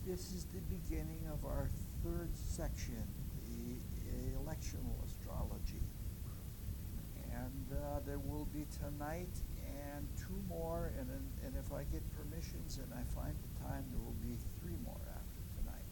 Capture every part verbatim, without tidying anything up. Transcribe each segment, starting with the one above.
This is the beginning of our third section, the electional astrology. And uh, there will be tonight and two more, and, and if I get permissions and I find the time, there will be three more after tonight.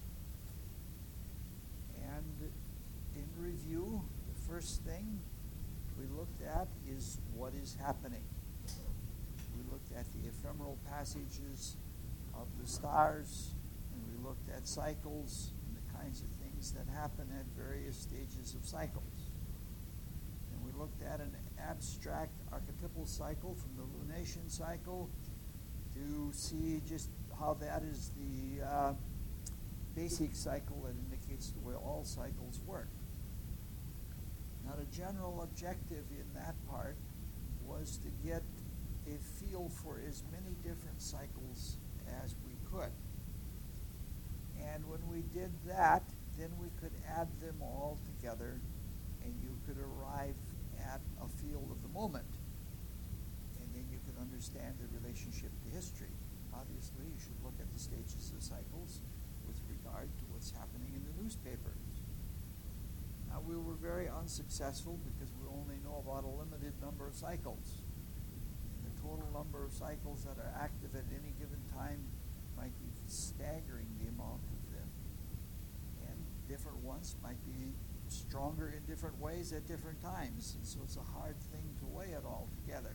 And in review, the first thing we looked at is what is happening. We looked at the ephemeral passages of the stars, and we looked at cycles and the kinds of things that happen at various stages of cycles. And we looked at an abstract archetypal cycle from the lunation cycle to see just how that is the uh, basic cycle that indicates the way all cycles work. Now, the general objective in that part was to get a feel for as many different cycles as we could. And when we did that, then we could add them all together, and you could arrive at a feel of the moment. And then you could understand the relationship to history. Obviously, you should look at the stages of cycles with regard to what's happening in the newspapers. Now, we were very unsuccessful because we only know about a limited number of cycles. The total number of cycles that are active at any given time might be staggering, the amount of them. And different ones might be stronger in different ways at different times. And so it's a hard thing to weigh it all together.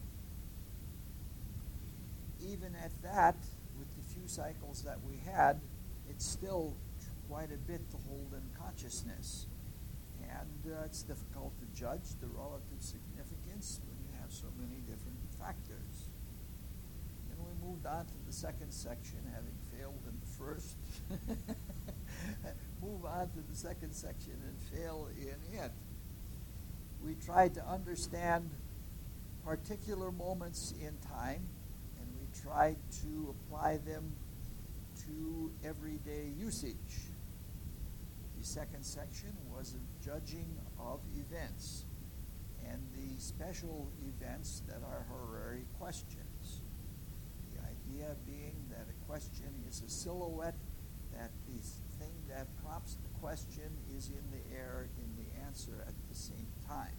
Even at that, with the few cycles that we had, it's still quite a bit to hold in consciousness. And uh, it's difficult to judge the relative significance when you have so many different factors. Then we moved on to the second section, having failed in the first. Move on to the second section and fail in it. We tried to understand particular moments in time, and we tried to apply them to everyday usage. The second section was a judging of events, and the special events that are horary questions. The idea being that a question is a silhouette, that the thing that prompts the question is in the air in the answer at the same time.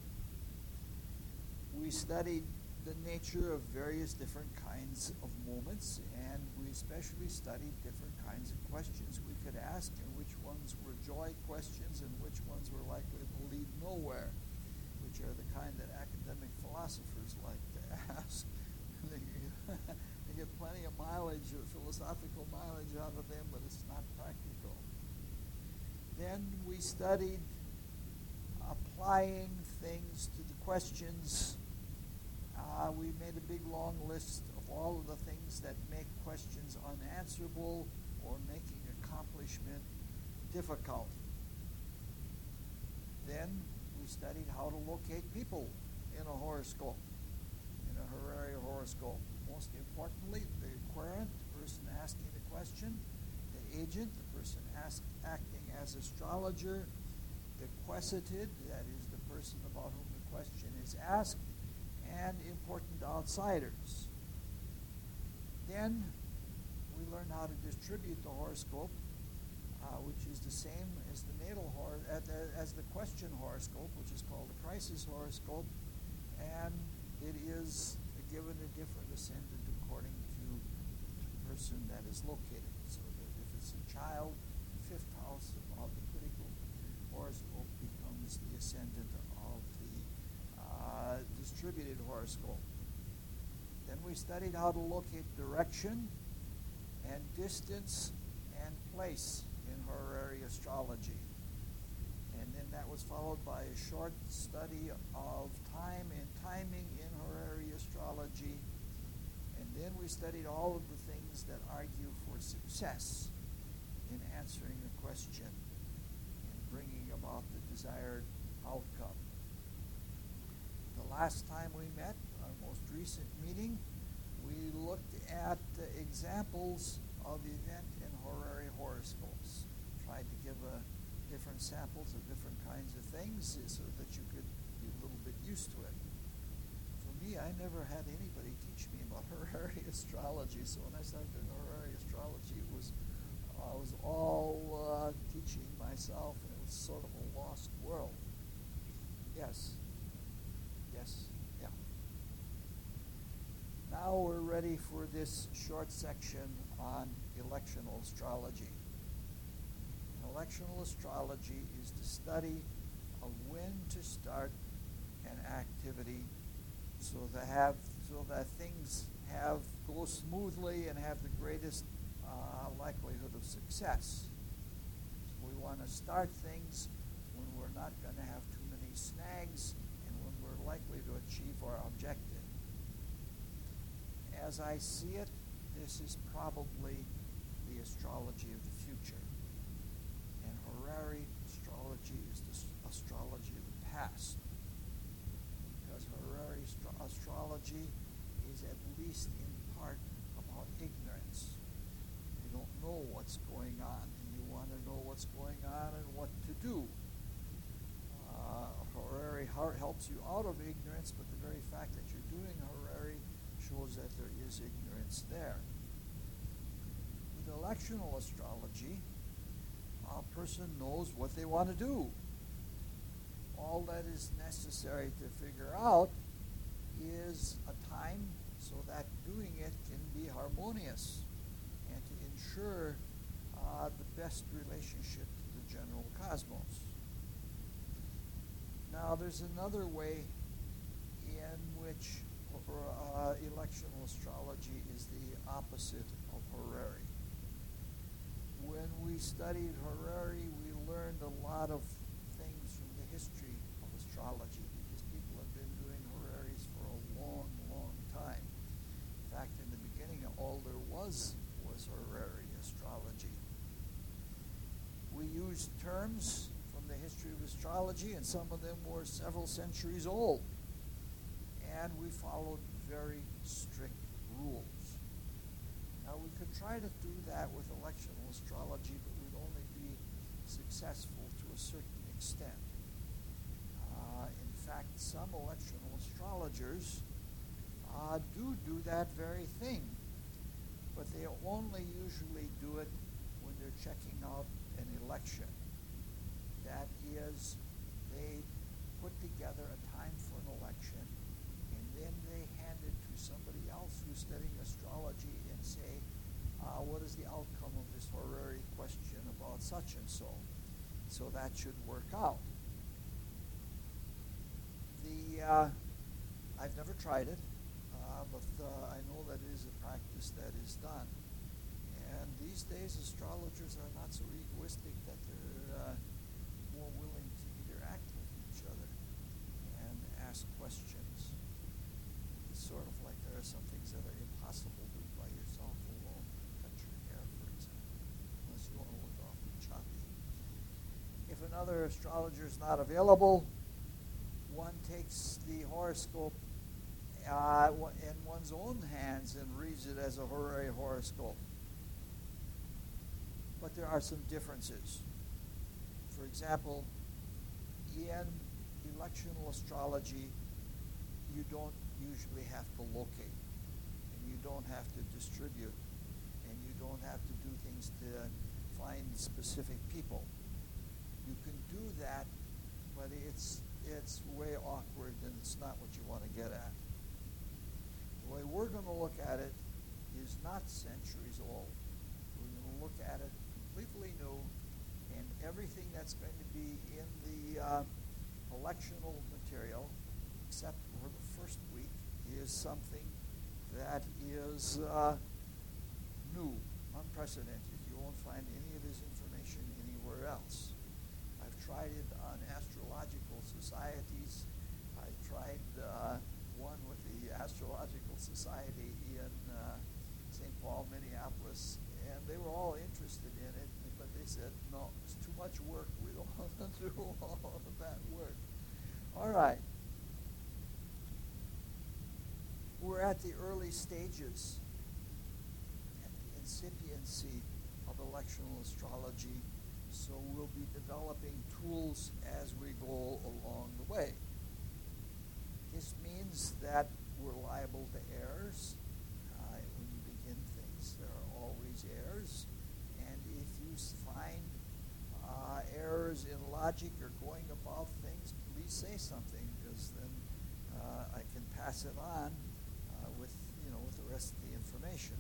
We studied the nature of various different kinds of moments, and we especially studied different kinds of questions we could ask, and which ones were joy questions and which ones were likely to lead nowhere, which are the kind that academic philosophers like to ask. they, they get plenty of mileage, or philosophical mileage out of them, but it's not practical. Then we studied applying things to the questions. Uh, we made a big long list of all of the things that make questions unanswerable or making accomplishment difficult. Then we studied how to locate people in a horoscope, in a horary horoscope. Most importantly, the querent, the person asking the question, the agent, the person ask, acting as astrologer, the questited, that is the person about whom the question is asked, and important outsiders. Then we learned how to distribute the horoscope, uh, which is the same as the natal hor- as the question horoscope, which is called the crisis horoscope, and it is given a different ascendant according to the person that is located. So that if it's a child, the fifth house of the critical horoscope becomes the ascendant of the uh, distributed horoscope. Then we studied how to locate direction and distance and place in horary astrology. And then that was followed by a short study of time and timing in horary astrology. And then we studied all of the things that argue for success in answering a question and bringing about the desired outcome. The last time we met, our most recent meeting, we looked at uh, examples of event and horary horoscopes. Tried to give a different samples of different kinds of things so that you could be a little bit used to it. For me, I never had anybody teach me about horary astrology, so when I started doing horary astrology, it was I was all uh, teaching myself, and it was sort of a lost world. Yes. Yes. Yeah. Now we're ready for this short section on electional astrology. Electional astrology is the study of when to start an activity so that have so that things have go smoothly and have the greatest uh, likelihood of success. So we want to start things when we're not going to have too many snags and when we're likely to achieve our objective. As I see it, this is probably the astrology of the future. And horary astrology is the astrology of the past. Because horary astro- astrology is at least in part about ignorance. You don't know what's going on, and you want to know what's going on and what to do. Uh, horary helps you out of ignorance, but the very fact that you're doing horary shows that there is ignorance there. With electional astrology, a person knows what they want to do. All that is necessary to figure out is a time so that doing it can be harmonious and to ensure uh, the best relationship to the general cosmos. Now, there's another way in which uh, electional astrology is the opposite of horary. When we studied horary, we learned a lot of things from the history of astrology because people have been doing horaries for a long, long time. In fact, in the beginning, all there was was horary astrology. We used terms from the history of astrology, and some of them were several centuries old. And we followed very strict rules. Now, we could try to do that with electional astrology, but we'd only be successful to a certain extent. Uh, in fact, some electional astrologers uh, do do that very thing, but they only usually do it when they're checking out an election. That is, they put together a time for an election, and then they hand it to somebody else who's studying astrology and say, uh, what is the outcome of this horary question about such and so? So that should work out. The uh, I've never tried it, uh, but uh, I know that it is a practice that is done. And these days, astrologers are not so egoistic that they're uh, more willing to interact with each other and ask questions. It's sort of like there are some things that are impossible to do by yourself alone. Cut your hair, for example, unless you want to look awfully choppy. If another astrologer is not available, one takes the horoscope uh, in one's own hands and reads it as a horary horoscope. But there are some differences. For example, in electional astrology, you don't usually have to locate, and you don't have to distribute, and you don't have to do things to find specific people. You can do that, but it's it's way awkward, and it's not what you want to get at. The way we're going to look at it is not centuries old. We're going to look at it completely new, and everything that's going to be in the uh, electional material, except for the first week, is something that is uh, new, unprecedented. You won't find any of this information anywhere else. I've tried it on astrological societies. I tried uh, one with the Astrological Society in uh, Saint Paul, Minneapolis, and they were all interested in it, but they said, no, it's too much work. We don't want to do all of that work. All right. We're at the early stages, at the incipiency of electional astrology, so we'll be developing tools as we go along the way. This means that we're liable to errors. Uh, when you begin things, there are always errors. And if logic or going about things, please say something, because then uh, I can pass it on uh, with, you know, with the rest of the information.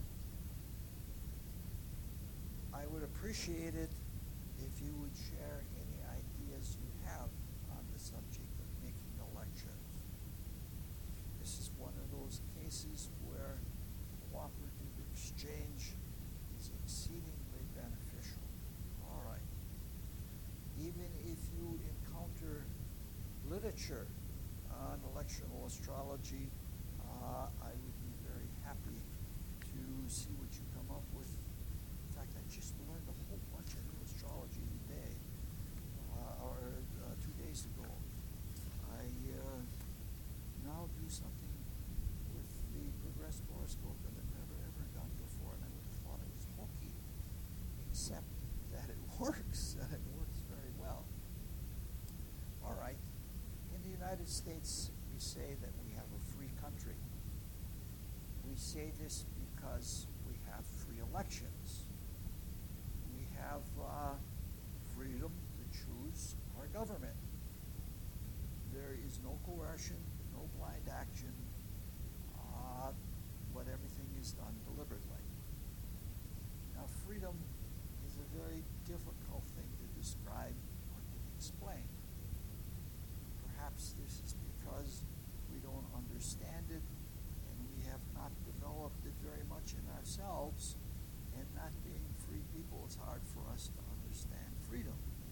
I would appreciate it if you would share any ideas you have on the subject of making elections. This is one of those cases where cooperative exchange is exceedingly beneficial. All right. Even if you encounter literature on electional astrology, uh, I would be very happy to see what you come up with. In fact, I just learned a whole bunch of new astrology today, uh, or uh, two days ago. I uh, now do something with the progressive horoscope that I've never ever done before, and I would have thought it was hokey, except that it works, and it works very well. All right. In the United States, we say that we have a free country. We say this because we have free elections. We have uh, freedom to choose our government. There is no coercion, no blind action, uh, but everything is done deliberately. Now, freedom is a very difficult thing to describe or to explain. Perhaps this is because we don't understand it and we have not developed it very much in ourselves, and not being free people, it's hard for us to understand freedom.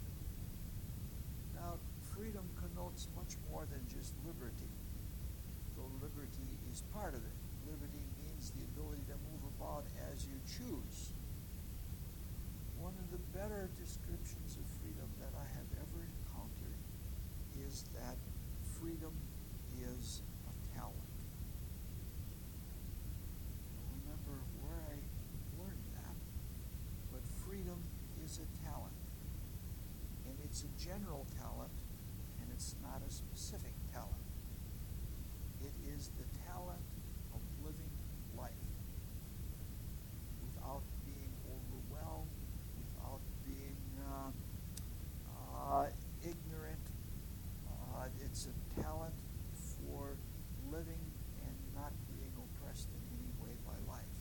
Now, freedom connotes much more than just liberty, though liberty is part of it. Liberty means the ability to move about as you choose. One of the better descriptions of freedom that I have ever encountered is that freedom is a talent. I don't remember where I learned that, but freedom is a talent. And it's a general talent, and it's not a specific talent. It is the talent of living life without being overwhelmed, without being uh, uh, ignorant. Uh, it's a talent for living and not being oppressed in any way by life.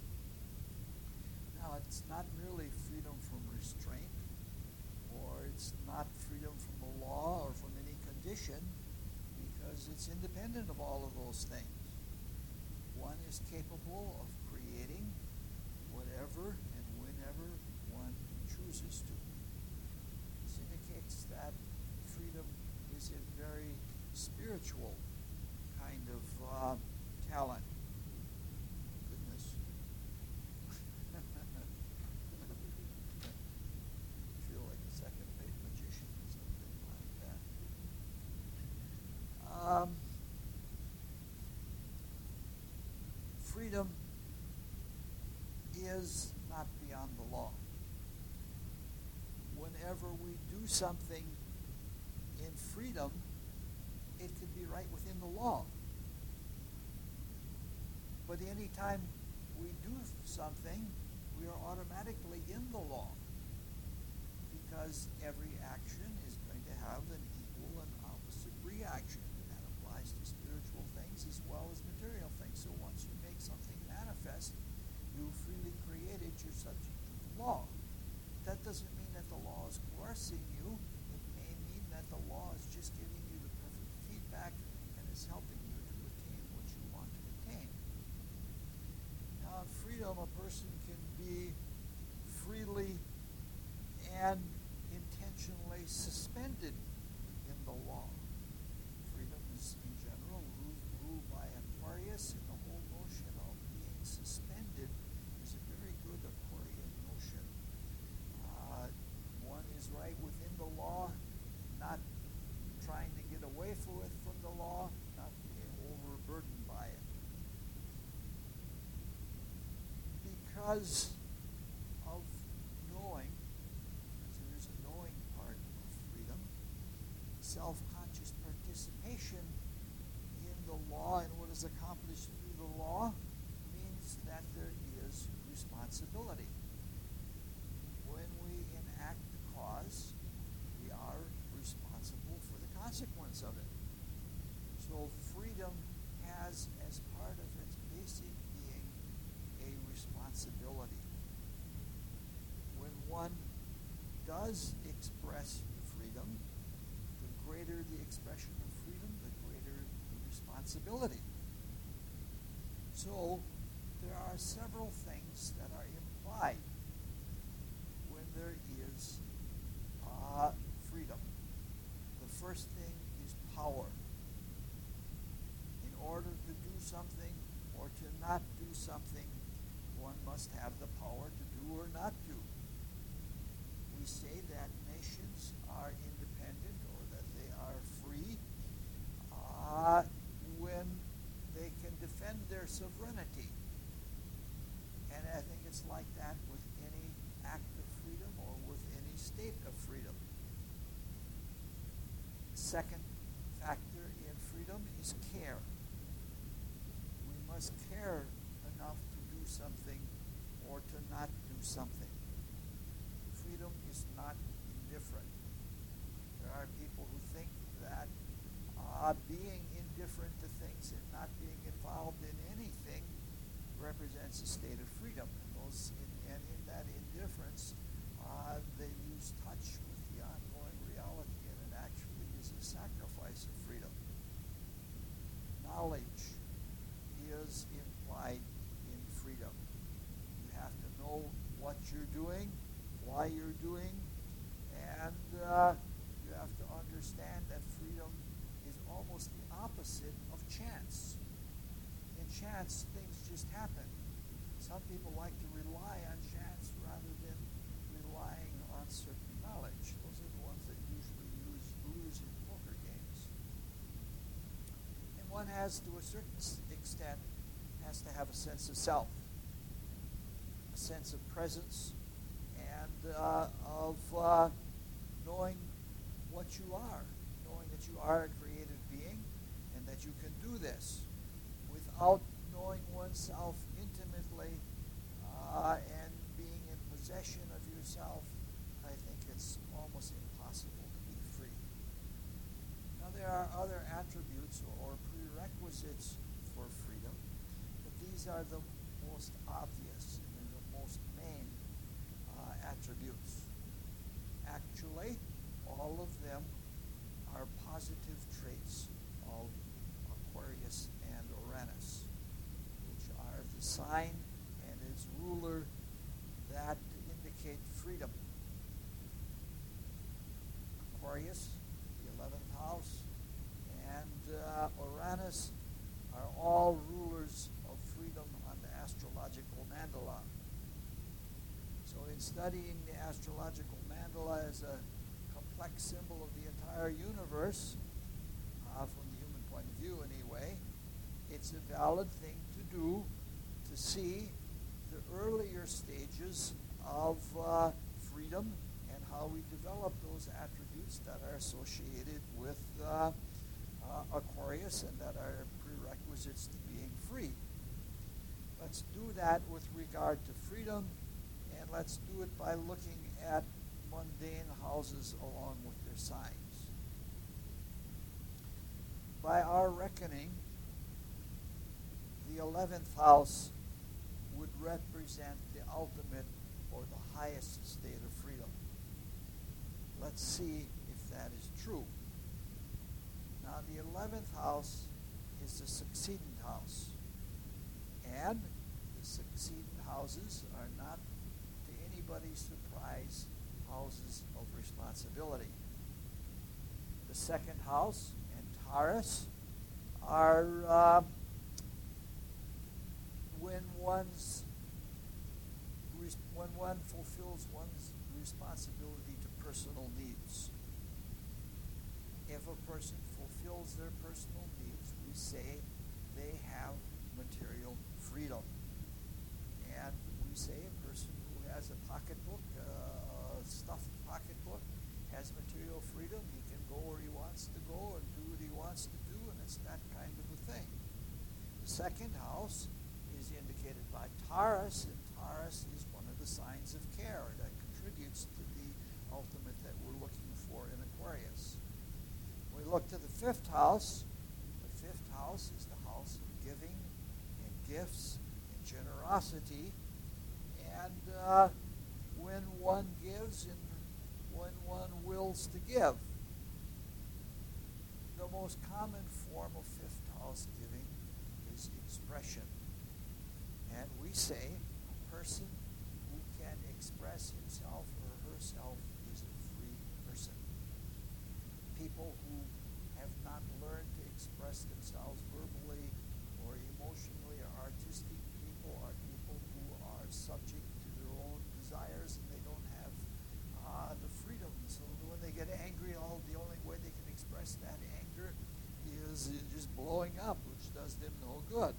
Now, it's not merely freedom from restraint, or it's not freedom from the law or from any condition, because it's independent of all of those things. One is capable of creating whatever and whenever one chooses to. This indicates that freedom is a very spiritual kind of uh, talent. Goodness. I feel like a second-rate magician or something like that. Um, freedom is not beyond the law. Whenever we do something in freedom, it could be right within the law. But anytime we do something, we are automatically in the law, because every action is going to have an equal and opposite reaction. And that applies to spiritual things as well as material things. So once you make something manifest, you freely create it, you're subject to the law. That doesn't mean that the law is coercing you. It may mean that the law is just giving you the perfect feedback and is helping you to attain what you want to attain. Now, in freedom, a person can be freely and intentionally suspended in the law. Freedom is, in general, ruled, ruled by Aquarius, and the whole notion of being suspended is a very good Aquarian notion. Uh, one is right within the law, not trying to get away from it from the law, not being overburdened by it. Because of knowing, because there is a knowing part of freedom, self-conscious participation in the law and what is accomplished through the law means that there is responsibility. When we enact the cause, we are one does express freedom, the greater the expression of freedom, the greater the responsibility. So there are several things that are implied when there is uh, freedom. The first thing is power. In order to do something or to not do something, one must have the power to do or not do. We say that nations are independent or that they are free uh, when they can defend their sovereignty. And I think it's like that with any act of freedom or with any state of freedom. Second factor in freedom is care. We must care enough to do something or to not do something. Freedom is not indifferent. There are people who think that uh, being indifferent to things and not being involved in anything represents a state of freedom. And, those in, and in that indifference, uh, they lose touch with the ongoing reality, and it actually is a sacrifice of freedom. Knowledge is implied in freedom. You have to know what you're doing, why you're doing, and uh, you have to understand that freedom is almost the opposite of chance. In chance, things just happen. Some people like to rely on chance rather than relying on certain knowledge. Those are the ones that usually lose, lose in poker games. And one has, to a certain extent, has to have a sense of self, a sense of presence, and uh, of uh, knowing what you are, knowing that you are a creative being and that you can do this. Without knowing oneself intimately uh, and being in possession of yourself, I think it's almost impossible to be free. Now, there are other attributes or prerequisites for freedom, but these are the most obvious and the most main uh, attributes. Actually, all of them are positive traits of Aquarius and Uranus, which are the sign and its ruler that indicate freedom. Aquarius, the eleventh house, and uh, Uranus are all rulers of freedom on the astrological mandala. So in studying the astrological mandala as a complex symbol of the entire universe, uh, from the human point of view anyway, it's a valid thing to do to see the earlier stages of uh, freedom and how we develop those attributes that are associated with uh, uh, Aquarius and that are prerequisites to being free. Let's do that with regard to freedom, and let's do it by looking at mundane houses along with their signs. By our reckoning, the eleventh house would represent the ultimate or the highest state of freedom. Let's see if that is true. Now, the eleventh house is the succeedent house, and the succeedent houses are not, to anybody's surprise, houses of responsibility. The second house and Taurus are uh, when one's when one fulfills one's responsibility to personal needs. If a person fulfills their personal needs, we say they have material freedom. And we say a person who has a pocketbook, uh, a stuffed pocketbook, has material freedom. He can go where he wants to go and do what he wants to do, and it's that kind of a thing. The second house is indicated by Taurus, and Taurus is one of the signs of care that contributes to the ultimate that we're looking for in Aquarius. When we look to the fifth house, the fifth house is the house of giving and gifts and generosity, and uh, when one gives and when one wills to give. The most common form of fifth house giving is expression. And we say a person who can express himself or herself is a free person. People who have not learned to express themselves verbally or emotionally or artistic people are people who are subject to their own desires and they don't have uh, the freedom. So when they get angry, all the only way they can express that anger is just blowing up, which does them no good.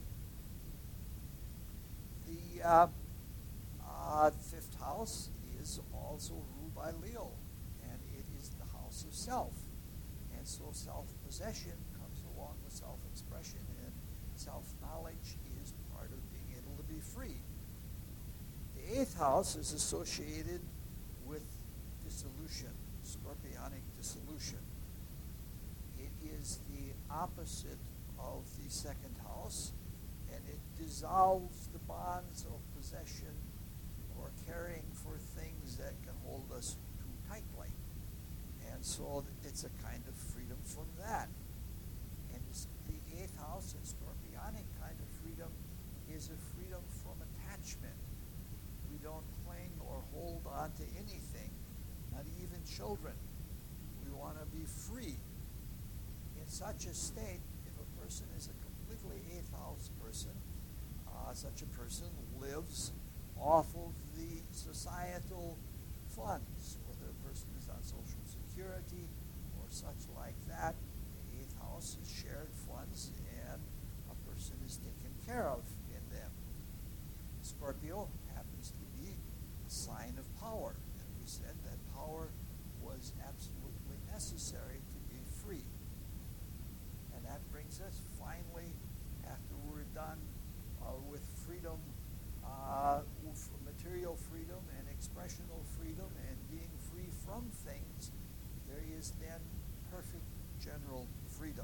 The uh, uh, fifth house is also ruled by Leo, and it is the house of self. And so self-possession comes along with self-expression, and self-knowledge is part of being able to be free. The eighth house is associated with dissolution, scorpionic dissolution. It is the opposite of the second house, and it dissolves the bonds of possession or caring for things that can hold us too tightly. And so it's a kind of freedom from that. And the eighth house, a scorpionic kind of freedom, is a freedom from attachment. We don't cling or hold on to anything, not even children. We want to be free. In such a state, if a person is a completely eighth house person, uh, such a person lives off of the societal funds, whether a person is on Social Security or such like that. The eighth house is shared funds, and a person is taken care of in them. Scorpio happens to be a sign of power, and we said that power was absolutely necessary to be free. And that brings us finally, after we're done uh, with freedom, uh, material freedom and expressional freedom and being free from things, there is then perfect general freedom.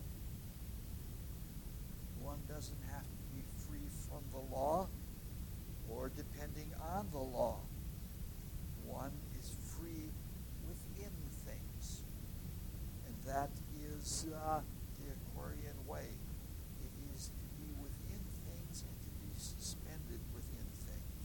One doesn't have to be free from the law or depending on the law. One is free within things. And that is uh, the Aquarian way. It is to be within things and to be suspended within things.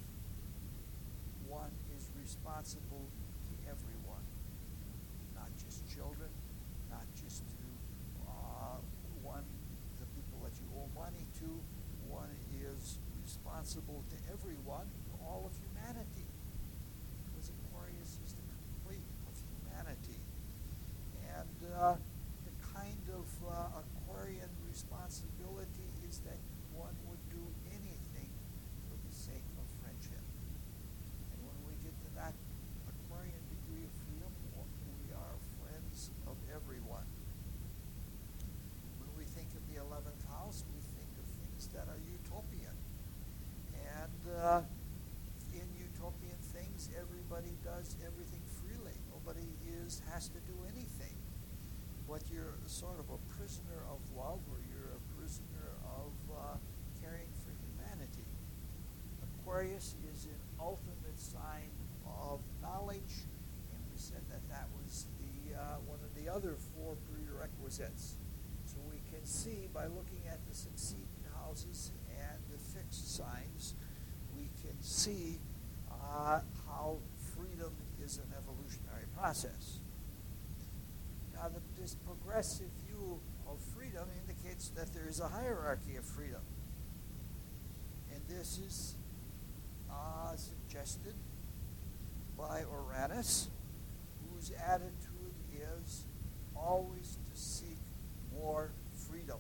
One is responsible to everyone, not just children, not just to uh, one, the people that you owe money to. One is responsible to everyone, to all of humanity, because Aquarius is the complete of humanity. And uh, the kind of uh, Aquarian responsibility is that one would do anything for the sake of friendship. And when we get to that Aquarian degree of freedom, we are friends of everyone. When we think of the eleventh house, we think of things that are utopian. And uh, in utopian things, everybody does everything freely. Nobody is has to do anything. But you're sort of a prisoner of love, or you're a prisoner of uh, caring for humanity. Aquarius is an ultimate sign of knowledge, and we said that that was the uh, one of the other four prerequisites. So we can see by looking at the succeeding houses and the fixed signs, we can see uh, how freedom is an evolutionary process. Now, the, this progressive view of freedom indicates that there is a hierarchy of freedom. And this is uh, suggested by Uranus, whose attitude is always to seek more freedom.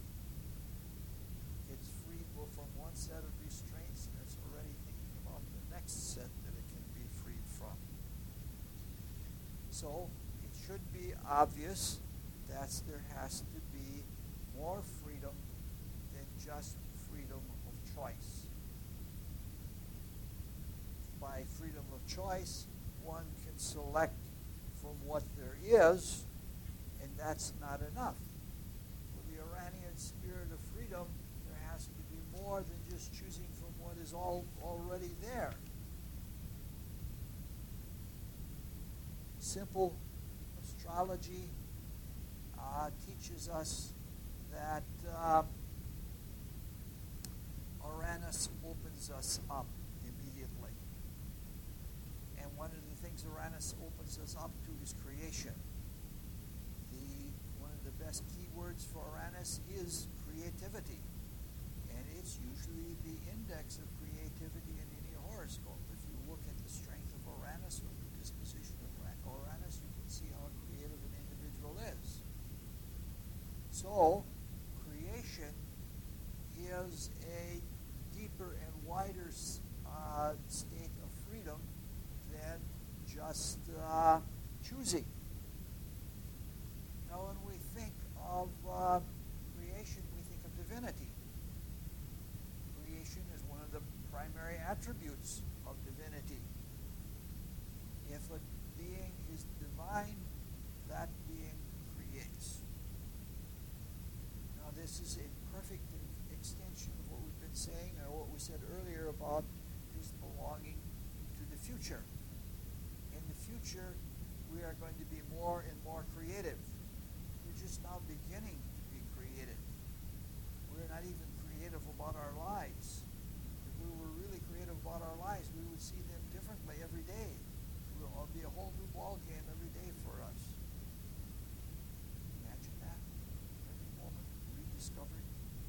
It's freed from one set of restraints, and it's already thinking about the next set that it can be freed from. So it should be obvious that there has to be more freedom than just freedom of choice. By freedom of choice, one can select from what there is, and that's not enough. With the Uranian spirit of freedom, there has to be more than just choosing from what is all already there. simple astrology uh, teaches us that uh, Uranus opens us up immediately. And one of the things Uranus opens us up to is creation. The, one of the best keywords for Uranus is creativity. And it's usually the index of creativity in any horoscope. If you look at the strength of Uranus or the disposition of Uranus, you can see how creative an individual is. So, creation is a deeper and wider uh, state of freedom than just uh, choosing. Now, when we think of uh, creation, we think of divinity. Creation is one of the primary attributes of divinity. If a being is divine, that being creates. Now, this is a perfect extension of what we've been saying, or what we said earlier about his belonging to the future. In the future, we are going to be more and more creative. We're just now beginning to be creative. We're not even creative about our lives. If we were really creative about our lives, we would see them differently every day. It will be a whole new ball game every day for us. Imagine that. Every moment, rediscovering.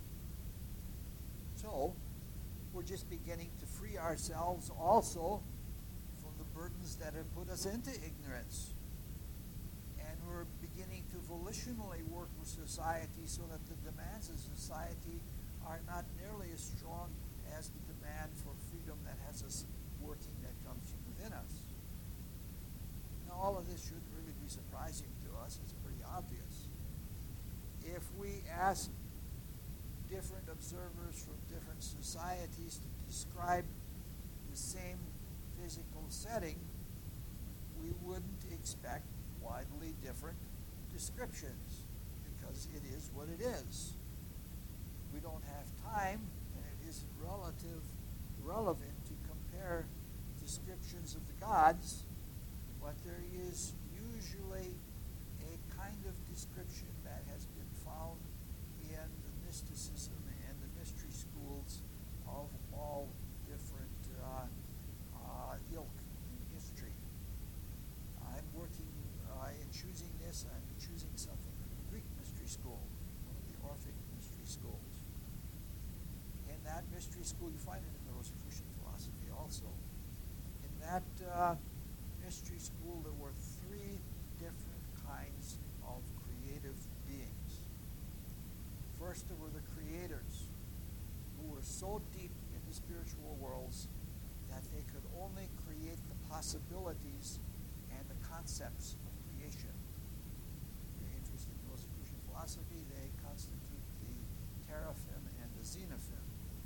So, we're just beginning to free ourselves also from the burdens that have put us into ignorance. And we're beginning to volitionally work with society so that the demands of society are not nearly as strong as the demand for freedom that has us working, that comes from within us. Now, all of this shouldn't really be surprising to us. It's pretty obvious. If we ask different observers from different societies to describe the same physical setting, we wouldn't expect widely different descriptions, because it is what it is. We don't have time, and it isn't relative, relevant to compare descriptions of the gods, but there is usually a kind of description that has been found in the mysticism and the mystery schools of all different uh, uh, ilk in history. I'm working uh, in choosing this. I'm choosing something from the Greek mystery school, one of the Orphic mystery schools. In that mystery school, you find it in the Rosicrucian philosophy also. In that uh, mystery school, there were three different kinds of creative beings. First, there were the creators, who were so deep in the spiritual worlds that they could only create the possibilities and the concepts of creation. If you're interested in Rosicrucian philosophy, they constitute the teraphim and the xenophim.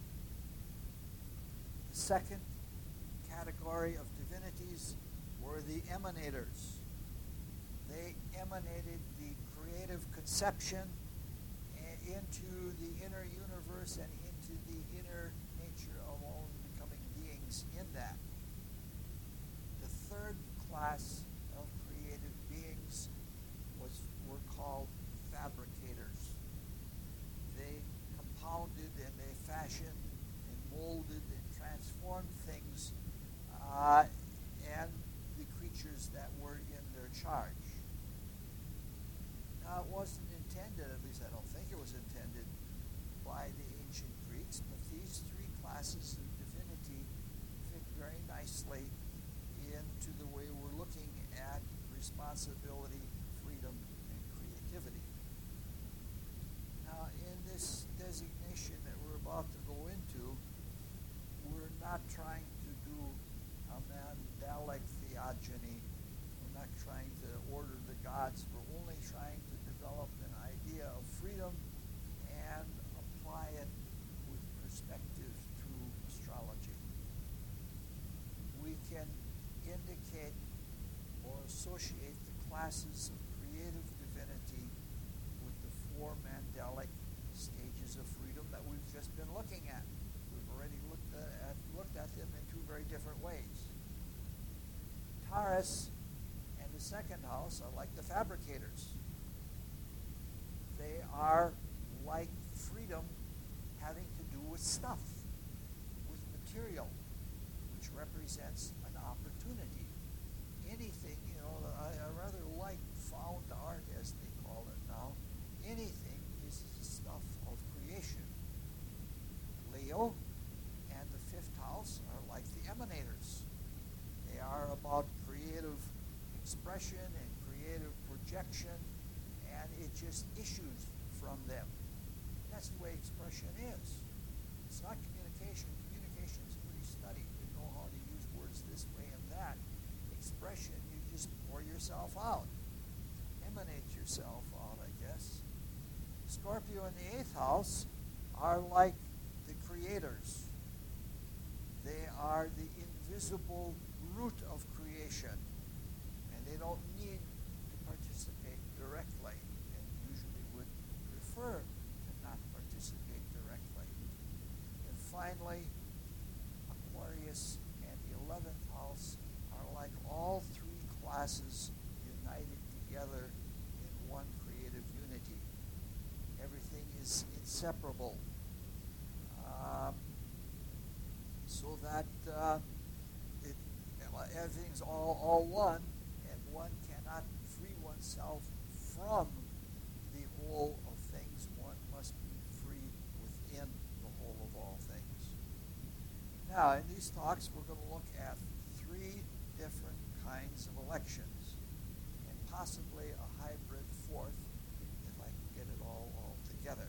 The second category of divinities were the emanators. They emanated the creative conception into the inner universe and into the inner nature of all the becoming beings in that. The third class of creative beings was were called fabricators. They compounded and they fashioned and molded and transformed things uh, and the creatures that were in their charge. Now, it wasn't intended, at least I don't think it was intended, by the ancient Greeks, but these three classes of divinity fit very nicely into the way we're looking at responsibility, freedom, and creativity. Now, in this designation that we're about to go into, we're not trying to do a Mandalic theogony. We're not trying to order the gods. We're only trying to develop an idea of freedom and apply it with perspective to astrology. We can indicate or associate the classes of creative divinity with the four Mandalic stages of freedom that we've just been looking at. We've already looked at, looked at them in two very different ways. Taurus and the the second house are like the fabricators. They are like freedom having to do with stuff, with material, which represents an opportunity. Anything, you know, I, I rather like found art, as they call it now. Anything is the stuff of creation. Leo and the fifth house are like the emanators. They are about creative expression and creative projection, and it just issues from them. That's the way expression is. It's not communication. Communication is pretty studied. You know how to use words this way and that. Expression, you just pour yourself out. Emanate yourself out, I guess. Scorpio in the eighth house are like the creators. They are the invisible root of creation, and they don't need to participate directly, and usually would prefer to not participate directly. And finally, Aquarius and the eleventh house are like all three classes united together in one creative unity. Everything is inseparable. Um, so that uh, it, everything's all, all one, and one cannot free oneself from the whole of things. One must be free within the whole of all things. Now, in these talks, we're going to look at three different kinds of elections, and possibly a hybrid fourth, if I can get it all, all together.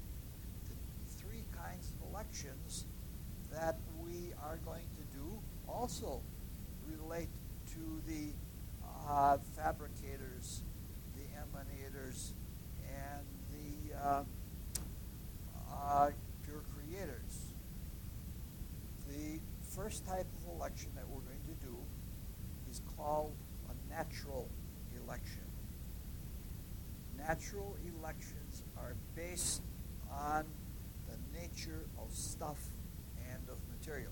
The three kinds of elections that we are going to do also relate to the uh, fabricators, the emanators, and the uh, uh, pure creators. The first type of election that we're going to do is called a natural election. Natural elections are based on the nature of stuff and of materials.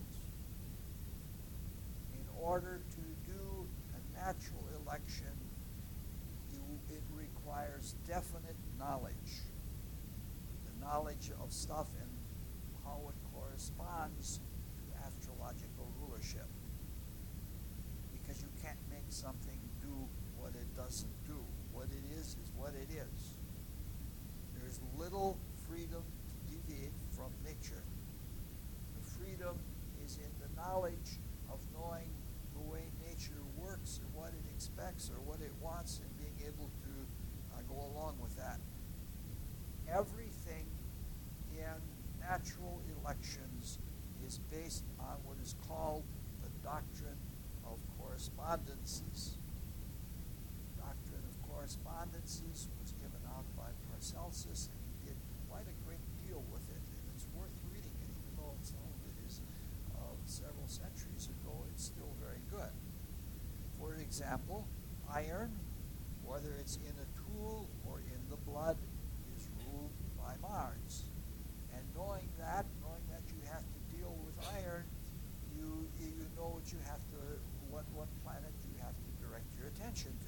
In order to do a natural election, you, it requires definite knowledge. The knowledge of stuff and how it corresponds to astrological rulership. Because you can't make something do what it doesn't do. What it is is what it is. There's little freedom to deviate from nature. The freedom is in the knowledge of knowing the way nature works or what it expects or what it wants and being able to uh, go along with that. Everything in natural elections is based on what is called the doctrine of correspondences. The doctrine of correspondences was given out by Paracelsus, and he did quite a great deal with it, and it's worth reading it, even though some of it is uh, several centuries ago. It's still very good. For example, iron, whether it's in a tool or in the blood, is ruled by Mars. And knowing that, knowing that you have to deal with iron, you you know what you have to, what, what planet you have to direct your attention to.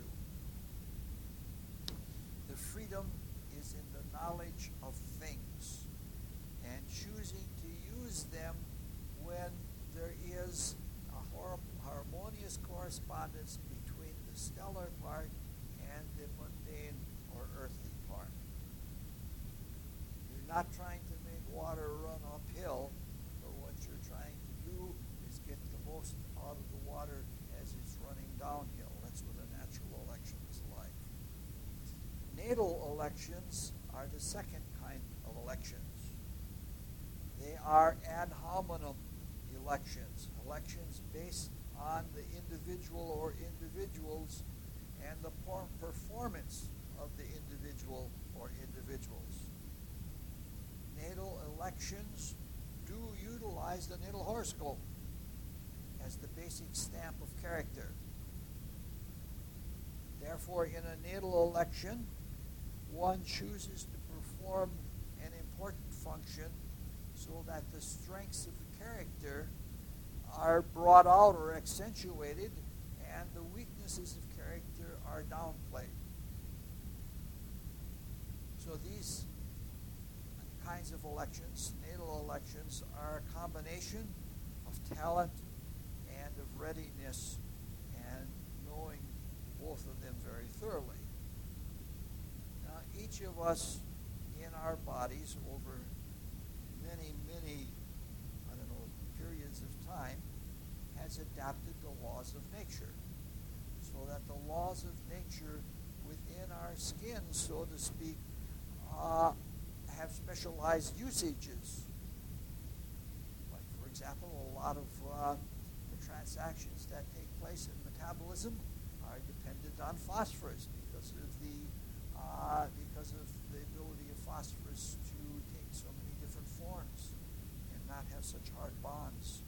The freedom is in the knowledge of things and choosing to use them when there is a har- harmonious correspondence between the stellar part and the mundane or earthly part. You're not trying to make water run uphill, but what you're trying to do is get the most out of the water as it's running downhill. That's what a natural election is like. Natal elections are the second kind of elections. They are ad hominem elections, elections based on the individual or individuals and the performance of the individual or individuals. Natal elections do utilize the natal horoscope as the basic stamp of character. Therefore, in a natal election, one chooses to perform an important function so that the strengths of the character are brought out or accentuated, and the weaknesses of character are downplayed. So these kinds of elections, natal elections, are a combination of talent and of readiness and knowing both of them very thoroughly. Now, each of us in our bodies over many, many, I don't know, periods of time has adapted the laws of nature, so that the laws of nature within our skin, so to speak, uh, have specialized usages. Like, for example, a lot of uh, the transactions that take place in metabolism are dependent on phosphorus because of the uh, because of the ability of phosphorus to take so many different forms and not have such hard bonds.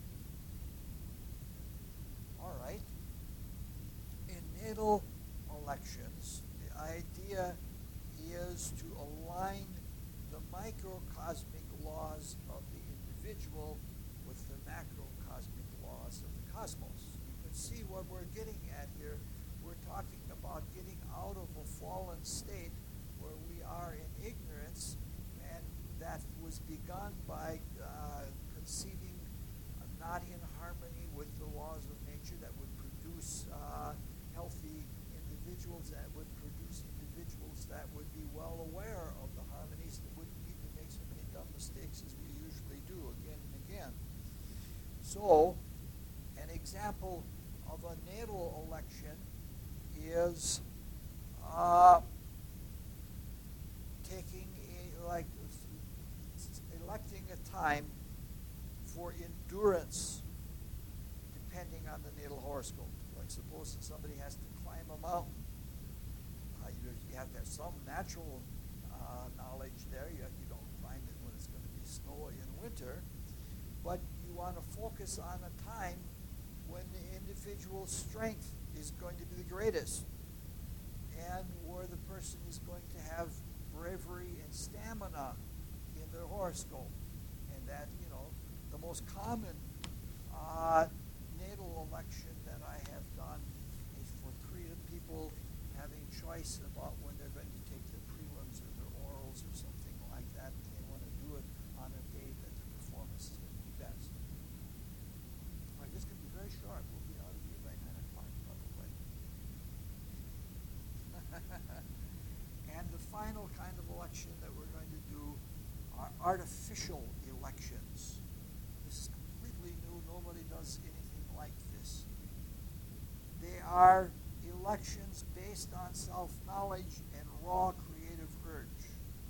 All right. In natal elections, the idea is to align the microcosmic laws of the individual with the macrocosmic laws of the cosmos. You can see what we're getting at here. We're talking about getting out of a fallen state where we are in ignorance, and that was begun by uh, conceiving uh, not in harmony with the laws of nature that would produce uh, healthy individuals, that would produce individuals that would be well aware of the harmonies, that wouldn't need to make so many dumb mistakes as we usually do again and again. So, an example of a natal election is uh, taking a, like electing a time for endurance depending on the natal horoscope. Like, suppose that somebody has to climb a mountain. Uh, you, you have to have some natural uh, knowledge there. You, you don't climb it when it's going to be snowy in winter. But you want to focus on a time when the individual's strength is going to be the greatest, and where the person is going to have bravery and stamina in their horoscope. And that, you know, the most common uh, natal election that I have done is for creative people having choice about when they're going to take their prelims or their orals or something like that, and they want to do it on a day that the performance is going to be best. All right, this can be very short. We'll be out of here by nine o'clock probably. And the final kind of election that we're going to do are artificial elections. This is completely new. Nobody does anything like this. They are elections based on self-knowledge and raw creative urge.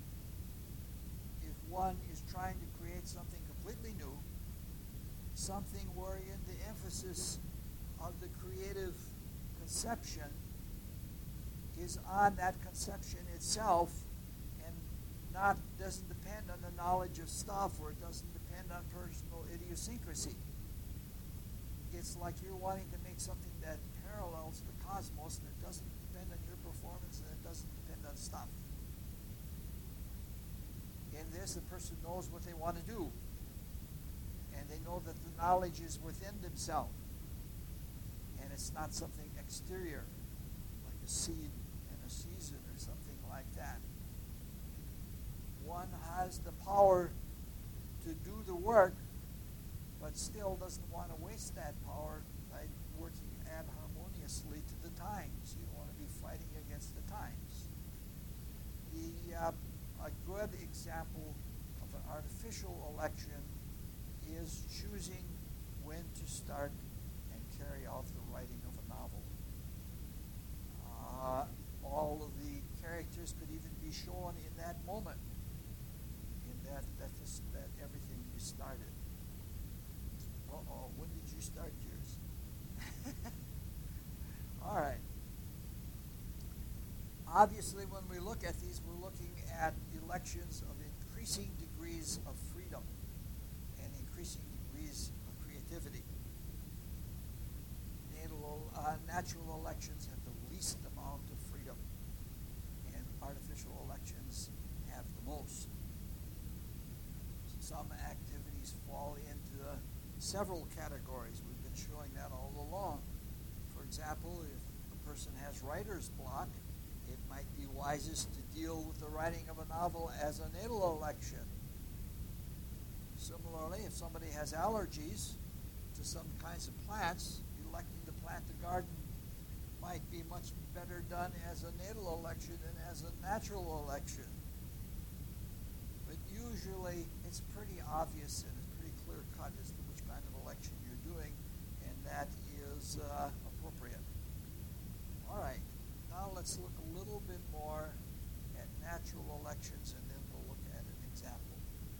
If one is trying to create something completely new, something wherein the emphasis of the creative conception is on that conception itself and not doesn't depend on the knowledge of stuff, or it doesn't depend on personal idiosyncrasy. It's like you're wanting to make something that parallels the cosmos, and it doesn't depend on your performance, and it doesn't depend on stuff. In this, the person knows what they want to do, and they know that the knowledge is within themselves, and it's not something exterior, like a seed in a season or something like that. One has the power to do the work, but still doesn't want to waste that power by working ad harmoniously to the times. You don't want to be fighting against the times. The uh, a good example of an artificial election is choosing when to start and carry out the writing of a novel. Uh, all of the characters could even be shown in that moment, in that that, this, that everything is started. Uh-oh, when did you start yours? All right. Obviously, when we look at these, we're looking at elections of increasing degrees of freedom and increasing degrees of creativity. Natal, uh, natural elections have the least amount of freedom, and artificial elections have the most. Some activities fall into several categories. We've been showing that all along. For example, if a a person has writer's block, it might be wisest to deal with the writing of a novel as a natal election. Similarly, if somebody has allergies to some kinds of plants, electing to plant a garden might be much better done as a natal election than as a natural election. But usually it's pretty obvious and it's pretty clear cut as to which kind of election you're doing, and that is uh, appropriate. All right, now let's look a little bit more at natural elections, and then we'll look at an example.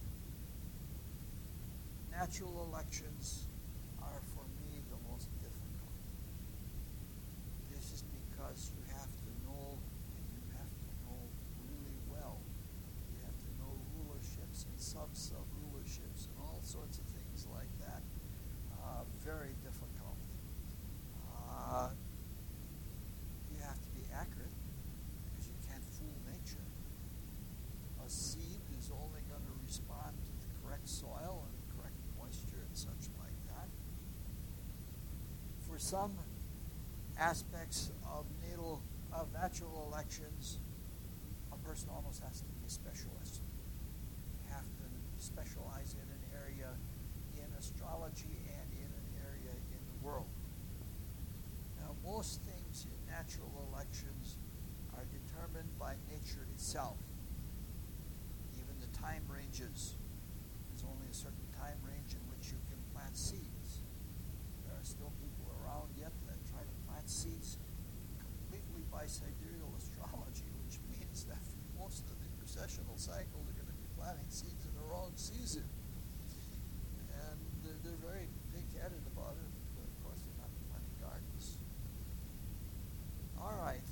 Natural elections are, for me, the most difficult. This is because you have to know, and you have to know really well. You have to know rulerships and sub-sub-rulerships and all sorts of things like that. Uh, very difficult. Uh, you have to be accurate because you can't fool nature. A seed is only going to respond to the correct soil and correct moisture and such like that. For some aspects of natal of natural elections, a person almost has to be a specialist. You have to specialize in an area in astrology and in an area in the world. Now, most things in natural elections are determined by nature itself. Even the time ranges. There's only a certain time range in which you can plant seeds. There are still people around yet that try to plant seeds completely by sidereal astrology, which means that for most of the precessional cycle, they're going to be planting seeds in the wrong season. And they're, they're very big-headed about it, but of course they're not planting gardens. All right.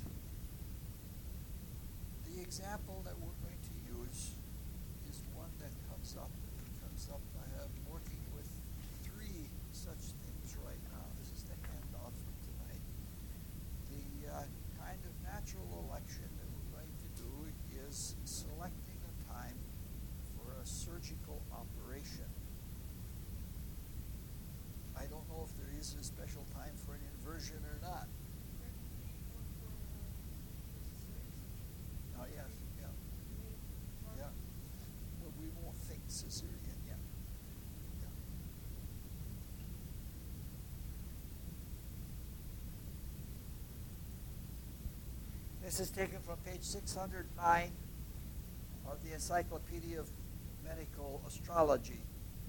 The example that we're going to use is one that comes up. It comes up. I am working with three such things right now. This is the handout for tonight. The uh, kind of natural election that we're going to do is selecting a time for a surgical operation. I don't know if there is a special time for an inversion or not. Oh, yes, yeah. Yeah. Well, we won't think cesarean yet. Yeah. This is taken from page six hundred nine of the Encyclopedia of Medical Astrology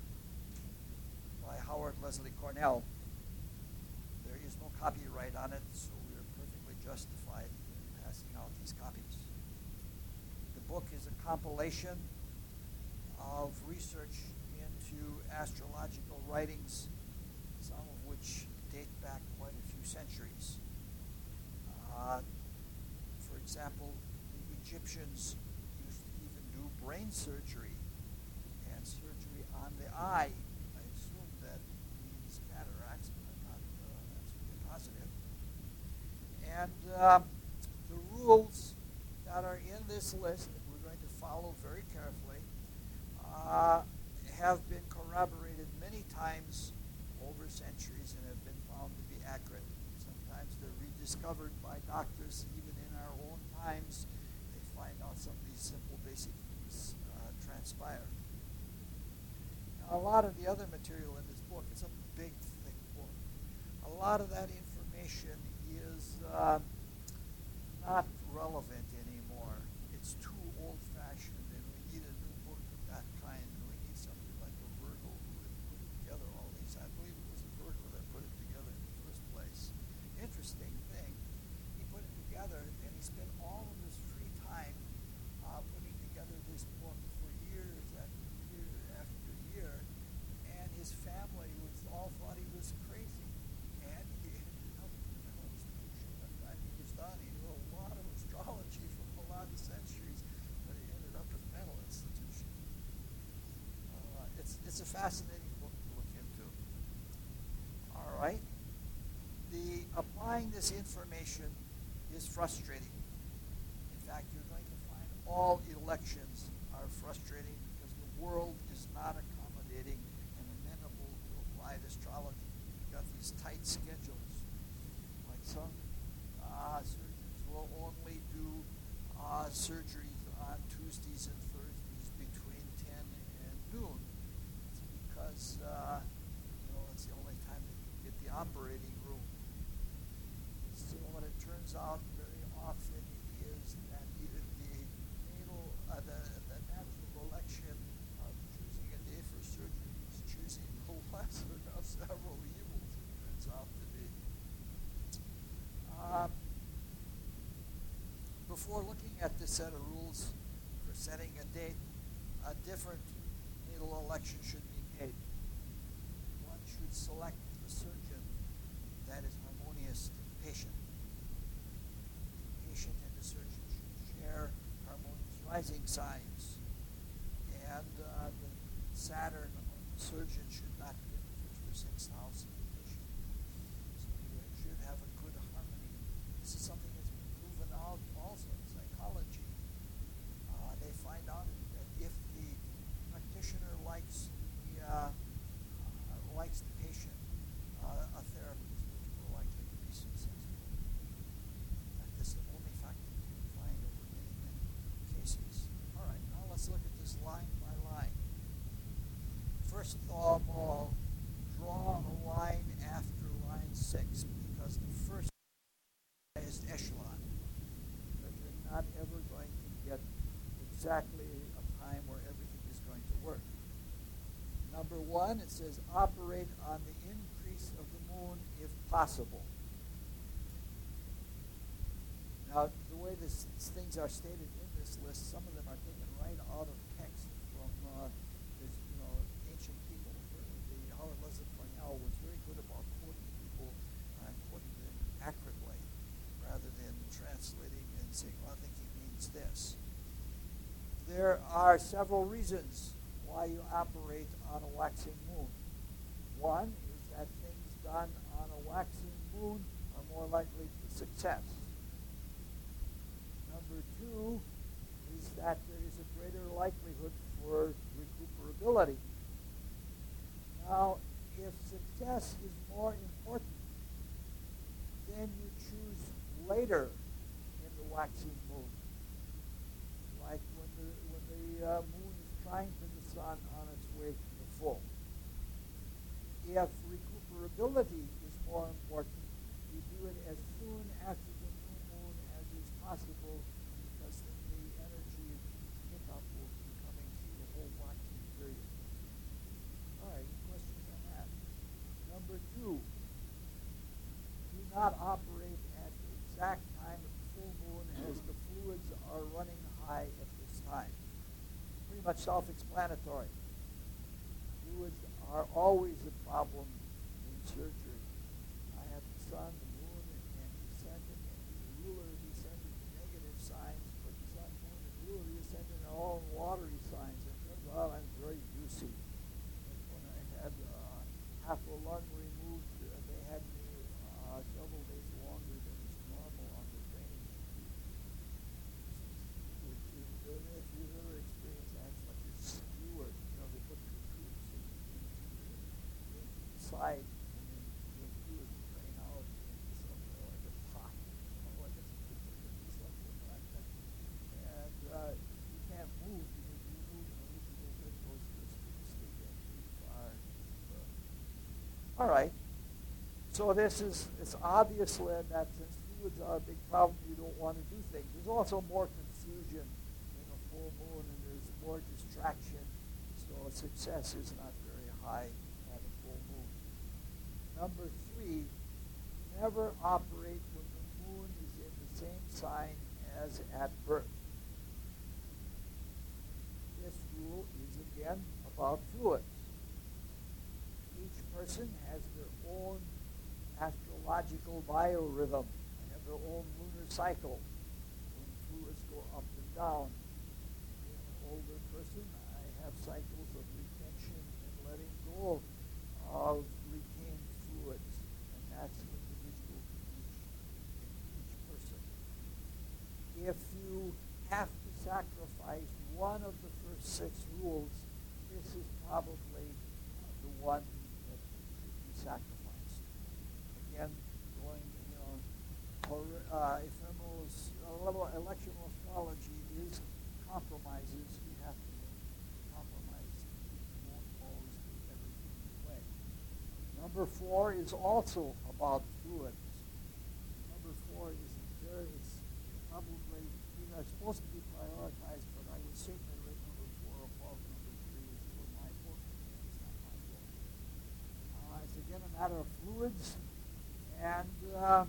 by Howard Leslie Cornell. There is no copyright on it, so we are perfectly justified in passing out these copies. The book is a compilation of research into astrological writings, some of which date back quite a few centuries. Uh, for example, the Egyptians used to even do brain surgery and surgery on the eye. I assume that means cataracts, but I'm not uh, absolutely positive. And uh, the rules that are in this list that we're going to follow very carefully uh, have been corroborated many times over centuries and have been found to be accurate. Sometimes they're rediscovered by doctors even in our own times. They find out some of these simple basic things uh, transpire. Now, a lot of the other material in this book, it's a big, thick book. A lot of that information is uh, not relevant anymore. It's too old-fashioned, and we need a new book of that kind. And we need somebody like a Virgo who would put together all these. I believe it was a Virgo that put it together in the first place. Interesting thing. He put it together, and he spent all of his free time uh, putting together this book for years after year after year. And his family was all thought he was crazy. And he ended up in the mental institution by the time he was done. He knew a lot of astrology from a lot of centuries, but he ended up in a mental institution. Uh, it's, it's a fascinating book to look into. All right. The applying this information is frustrating. In fact, you're going to find all elections are frustrating because the world is not accommodating and amenable to applied astrology. You've got these tight schedules. Like some uh, uh, surgeries on Tuesdays and Thursdays between ten and noon. It's because uh, you know it's the only time that you get the operating room. So what it turns out very often is that either the natal, uh, the, the natural election of choosing a day for surgery is choosing the lesser of several evils, it turns out to be. Um, before looking at this set of rules for setting a date, a different natal election should be made. One should select a surgeon that is harmonious to the patient. The patient and the surgeon should share harmonious rising signs. And uh, the Saturn of the surgeon should not be in the first or sixth house of the patient. So you should have a good harmony. This is something that's been proven out also in psychology. Uh, they find out that if the practitioner likes the uh, uh, likes the patient, uh, a therapy is much more likely to be successful. In fact, this is the only factor you can find over many, many cases. All right, now let's look at this line by line. First of all, draw a line after line six, because the first is echelon. But you're not ever going to get exactly a time where everything is going to work. Number one, it says operate on the increase of the moon if possible. Now, the way this, these things are stated in this list, some of them are taken right out of text from uh, this, you know, ancient people. The Howard Leslie Cornell was very good about quoting people and uh, quoting them accurately, rather than translating and saying, well, I think he means this. There are several reasons why you operate on a waxing moon. One is that things done on a waxing moon are more likely to success. Number two is that there is a greater likelihood for recuperability. Now, if success is more important, then you choose later in the waxing moon. Like when the, when the uh, moon is trying to the sun on its way to the full. If recuperability is more important, you do it as soon after the new moon as is possible, because then the energy pickup will be coming through the whole waxing period. All right, any questions on that? Number two, do not operate at the exact time of the full moon as the fluids are running high at this time. Pretty much self-explanatory. Fluids are always a problem in surgery. I had the sun, the moon, and, and descendant, and the ruler descended to negative signs, but the sun, moon, and ruler descended are all watery signs. And it turns out I'm very juicy. And when I had uh, half a lung removed, uh, they had me uh, several days longer than is normal on the drainage tube. Which is, uh, if you've ever experienced that, it's like a skewer. You know, they put two tubes in, into, the, into the side, and then the fluids drain out into something like a pot. You know, like it's, it's something like that. And uh, you can't move, because if you move, and a little bit goes this stick in too far. All right. So this is, it's obviously that since fluids are a big problem, you don't want to do things. There's also more confusion in a full moon, and there's more distraction, so success is not very high at a full moon. Number three, never operate when the moon is in the same sign as at birth. This rule is again about fluids. Each person has their own astrological biorhythm. They have their own lunar cycle when fluids go up and down. Being an older person, I have cycles of retention and letting go of retained fluids, and that's individual to each, each person. If you have to sacrifice one of the first six rules, this is probably uh, the one that should be sacrificed. Again, going, you know, or, uh, ephemeral, a little so electional astrology is compromises. You have to compromise to keep the moon always everything away. Number four is also about fluids. Number four is very, it's probably, these are supposed to be prioritized, but I would certainly rate number four above number three is for my book. It's not my book. Uh, it's again a matter of fluids, and uh,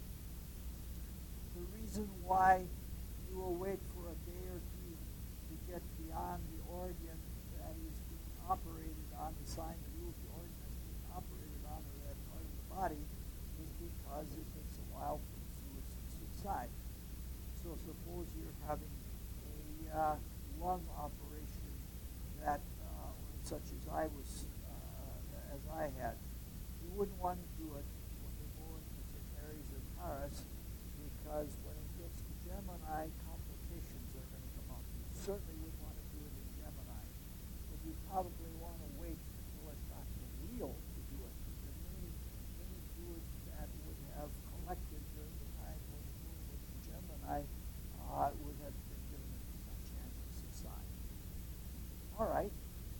the reason why you will wait for a day or two to get beyond the organ that is being operated on, the sign that rules the organ that's being operated on, or that part of the body, is because it takes a while for the fluids to subside. So suppose you're having a uh, lung operation that, uh, such as I was, uh, as I had, you wouldn't want to do it when the moon is in Aries or Taurus, because when it gets to Gemini, complications are going to come up. You certainly wouldn't want to do it in Gemini, but you probably want to wait until it got to Leo to do it, because any, any fluid that would have collected during the time when the moon was in Gemini uh, would have been given a chance to subside. All right.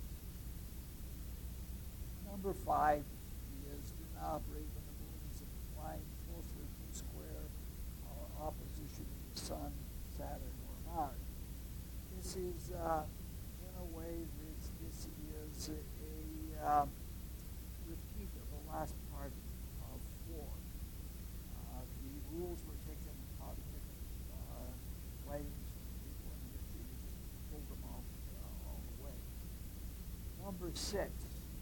Number five is do not operate when the moon is inclined closely to square or opposition to the sun, Saturn, or Mars. This is, uh, in a way, this, this is a uh, repeat of the last part of four. Uh, the rules were taken out of different uh, writings from people in history. They just pulled them off uh, all the way. Number six.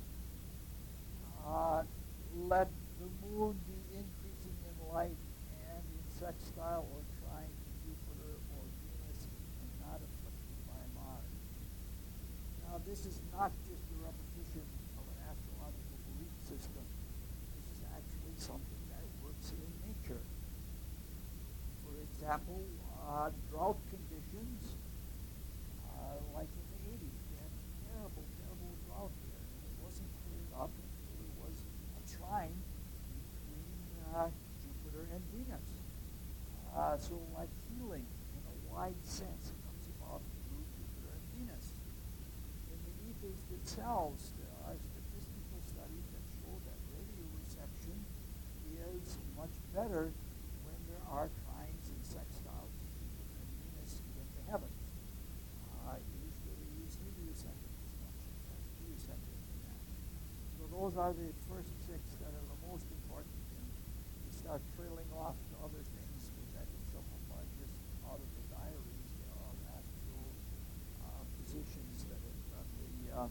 Uh, let the moon be increasing in light and in sextile or trine to Jupiter or Venus and not afflicted by Mars. Now, this is not just a repetition of an astrological belief system. This is actually something that works in nature. For example, uh, drought conditions, uh, like in the eighties, we had terrible, terrible drought here. It wasn't cleared up. Trine between uh, Jupiter and Venus. Uh, so like healing in a wide sense comes about through Jupiter and Venus. In the ethers themselves, there are statistical studies that show that radio reception is much better when there are trines and sextiles to Jupiter and Venus in the heavens. Uh, usually is heliocentric as much as geocentric in that. So those are the first six that are the most important, and we start trailing off to other things, which I think some of them are just out of the diaries. There are astro uh, physicians that have done the um,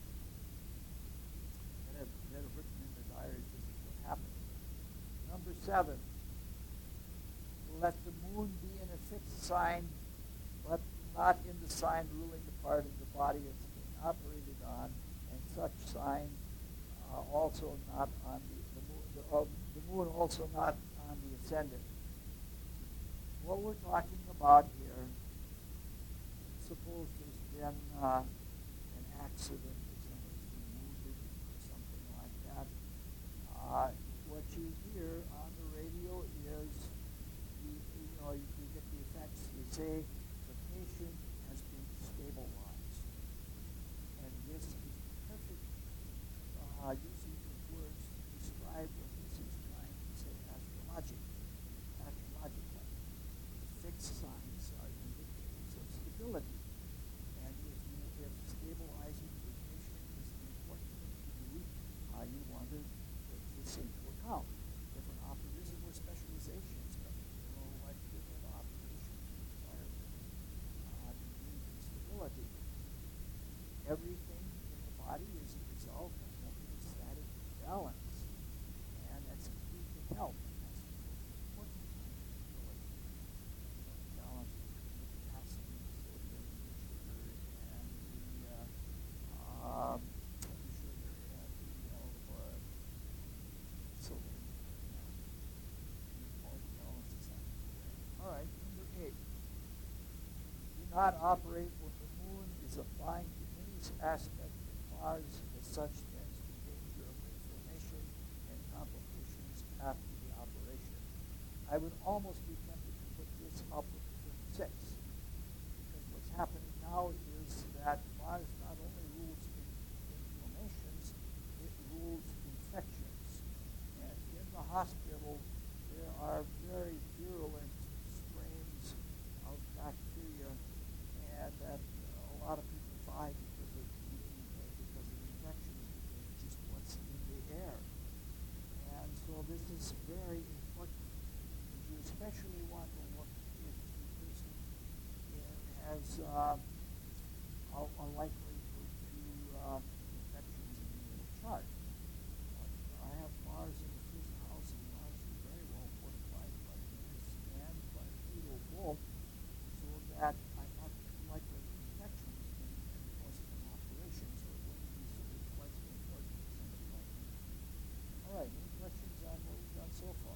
that have that have written in the diaries. This is what happened. Number seven. Let the moon be in a fixed sign, but not in the sign ruling the part of the body it's being operated on, and such sign. Uh, also not on the, the moon, the, uh, the moon also not on the ascendant. What we're talking about here, suppose there's been uh, an accident or somebody's been wounded or something like that. Uh, what you hear on the radio is, you, you know, you, you get the effects. You say the patient has been stabilized, and this is perfect. Uh, using the words to describe what this is trying to say astrologically. Astrologically, fixed signs are indicators of stability, and if you if stabilizing the patient is an important thing to do, uh, you want to take this into account. Different operators or specializations, but you know, like different operations require uh, degrees of stability. Everything in the body is a result of homeostatic balance, and that's key to health. That's the most important kind of stability. You know, balance between the potassium, the sodium, the sugar, and the uh, um, the sugar and the all the uh, sodium. Yeah. All the balances have to be there. All right, number eight. Do not operate when the moon is applying to any aspect of Mars, as such tends to danger of inflammation and complications after the operation. I would almost be tempted to put this up with now is that Mars not only rules inflammations, it rules infections. And in the hospital, there are very virulent strains of bacteria, and that a lot of people die because of because of infections, because of just what's in the air. And so this is very important. And you especially want to look if the person has uh, a, a likelihood to uh, infections in your chart. Uh, I have Mars in the fifth house, and Mars is very well fortified by Venus and by Pluto both, so that I'm not likely to infections in, in the course of an operation, so it wouldn't be so quite so important for somebody like me. All right, any questions on what we've done so far?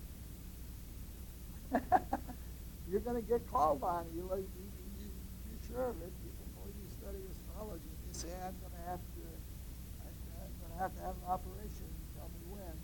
You're going to get called on. You, you, you, you're sure of it. People know you study astrology. And you say, I'm going to have to, I'm going to have to have an operation. Tell me when.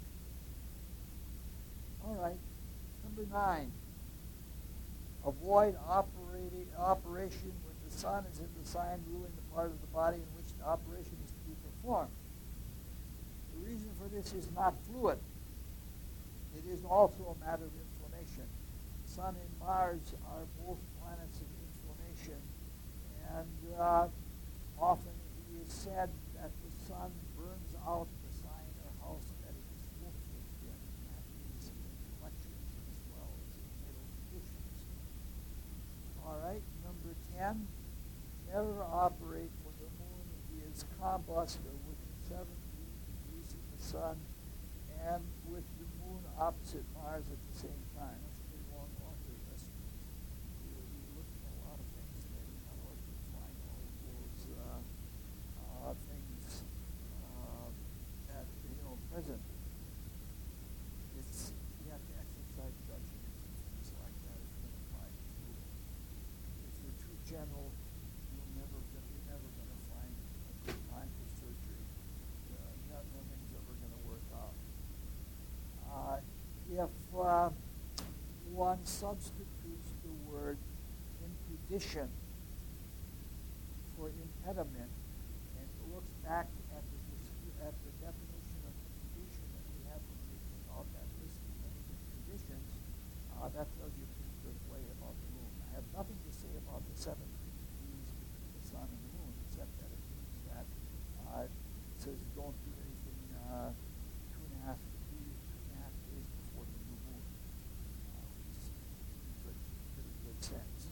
All right. Number nine. Avoid operating operation when the sun is in the sign ruling the part of the body in which the operation is to be performed. The reason for this is not fluid. It is also a matter of inflammation. Sun and Mars are both planets of inflammation, and uh, often it is said that the sun burns out the sign or house that it is influenced in, and that is in elections as well as in natal conditions. All right, number ten, never operate when the moon is combust or within seven degrees of the sun and with the moon opposite Mars at the same time. That's a pretty long laundry list. We were looking at a lot of things there. You're not always going to find all of those uh, uh, things uh, that, you know, present. It's, you have to exercise judgment and things like that if you're going to apply this rule. If you're too general, you'll never, you're never going to find a good time for surgery. Uh, nothing's ever going to work out. Uh, if uh, one substitutes the word impedition for impediment and looks back at the, at the definition of impedition that we had when we came out that list of many conditions, uh, that tells you a pretty good way about the moon. I have nothing to say about the seven degrees between the sun and the moon, except that it means that uh, it says don't do anything uh, two and a half degrees, two and a half days before the new moon. Uh, which is pretty good, pretty good sense.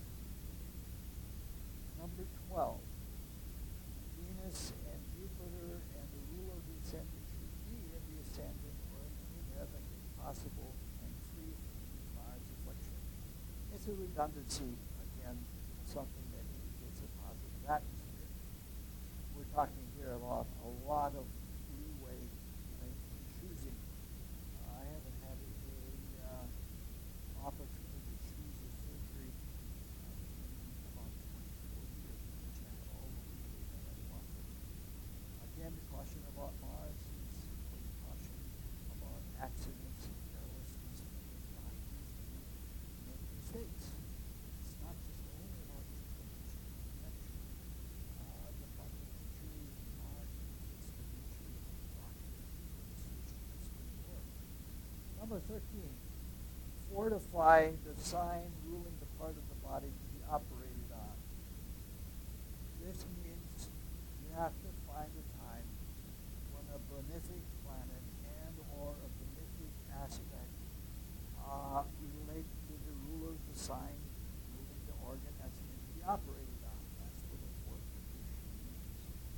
Number twelve, Venus and Jupiter and the ruler of the ascendant should be in the ascendant or in the midheaven if possible and free from Mars affliction. It's a redundancy, again, something that indicates a positive atmosphere. We're talking here about a lot of leeway in choosing. Uh, I haven't had a, a uh, opportunity to choose a surgery uh, in about twenty-four years, in which I had all the leeway that I wanted. Again, the caution about Mars is for the caution about accidents and carelessness and not easily make mistakes. It's not just only about inflammation and infection. Uh, the fundamentally Mars indicates the nature of the doctor where the surgeon is going to work. Number thirteen, fortify the sign ruling the part of the body to be operated on. This means you have to find a time when a benefic planet and or a benefic aspect uh, relate to the ruler of the sign ruling the organ that's meant to be operated on. That's what a fortification means.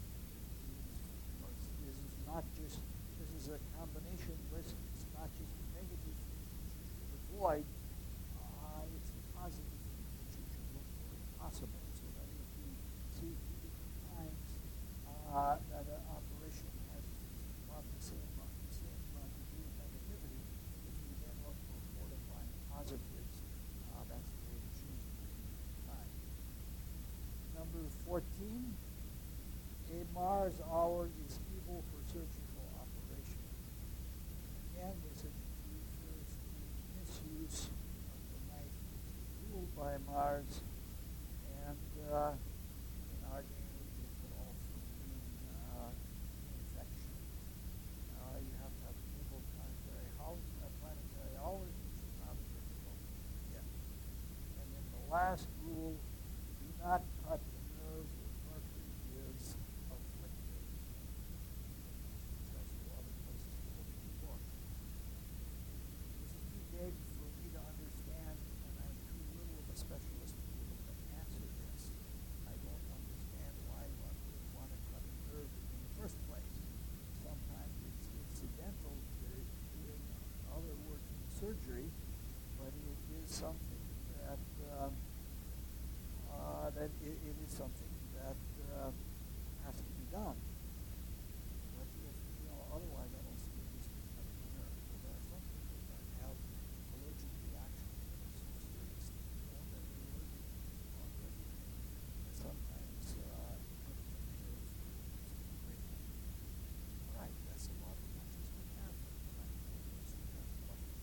This is not just, this is a combination list. It's not just the negative things that you should avoid. Uh, it's the positive things that you should look for if possible, so that if you see two different times uh, that an operation has about the same, about the same uh, degree of negativity, if you then look for fortifying positives, uh, that's the way to choose between different times. Number fourteen, a Mars hour is evil for surgical operation. Again, this refers to misuse of the knife, which is ruled by Mars, and uh, last rule, do not cut the nerve where mercury is afflicted. There's also other places to look in the book. This is too big for me to understand, and I'm too little of a specialist to be able to answer this. I don't understand why one would want to cut a nerve in the first place. Sometimes it's incidental to doing other work in surgery, but it is something that um, uh, that it, it is something that uh, has to be done. But if you know, otherwise, I don't see a reason to cut the nerve. So there are some people that have allergic reactions that are so serious that they know that they're allergic already. And sometimes uh, cutting the nerve is a great thing. All right, that's about as much as we have for tonight. Unless you have questions.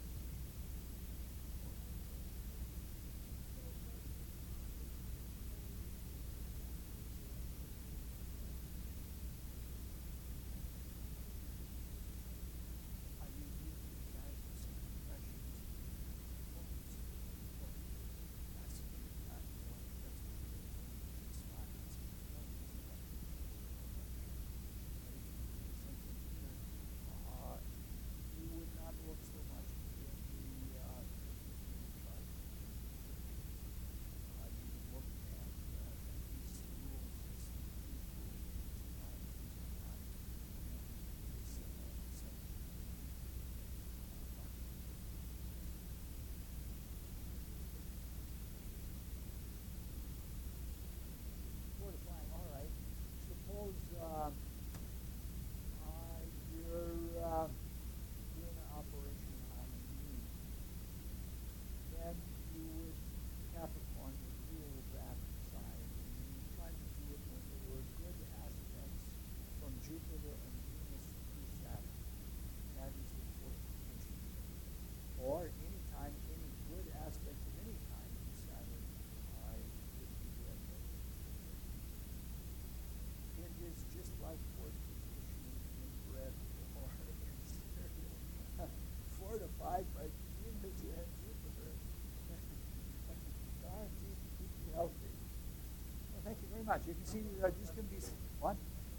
I use usually casual impressions focus or that's that well, that's what it is. It's not it's not easy but but if you do something here, uh, you would not look so much in the uh, chart. Uh, you would look at uh, these rules as these rules these are not these are not and this uh, section. Fortifying, all right. Suppose uh, uh, you're uh, doing an operation on a knee. Then you would Capricorn would rule that side. And you try to do it when there were good aspects from Jupiter and Venus to Saturn. That is the fortification. Or anytime any good aspects of any kind to Saturn, I would be doing it. It is just like fortification in bread or in cereal. Fortified by Venus and Jupiter. Guaranteed to keep you healthy. Well, thank you very much. You can see uh, just going to be one.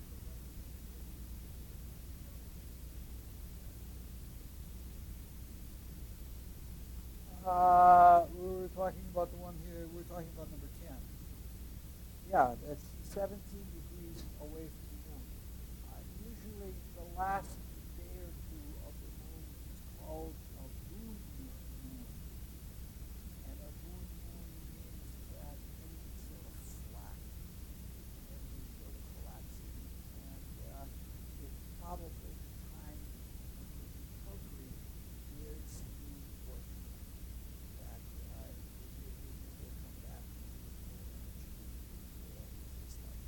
Uh, we were talking about the one here. We're talking about number ten. Yeah, that's seventeen degrees away from the moon. Uh, usually, the last day or two of the moon is called a moon moon, and a moon moon means that everything's sort of flat, everything's sort of collapsing, and uh, it's probably the time when the recovery is important. That uh, it, it, it will come back with more energy or just like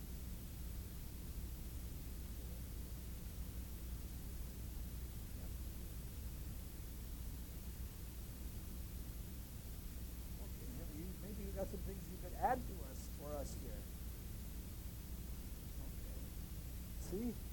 okay, maybe you, maybe you got some things you could add to us for us here. Okay. See?